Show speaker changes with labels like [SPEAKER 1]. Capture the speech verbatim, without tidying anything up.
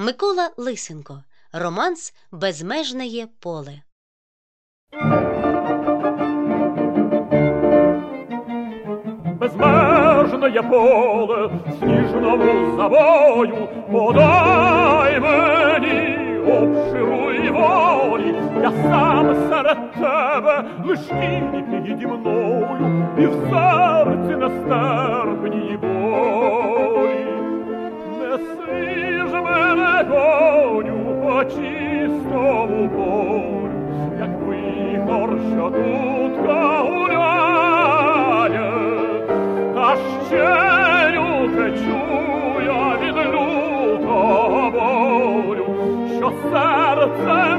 [SPEAKER 1] Микола Лисенко. Романс «Безмежнеє поле».
[SPEAKER 2] Безмежне поле сніжному завою, подай мені обширу й волі, я сам серед тебе, лиш тіні піді мною, і в серці нестерпній болі. Неси ж мене, коню, по чистому полю, як вихор, що тутка гуляє. А ще люте чую від лютого болю, що серце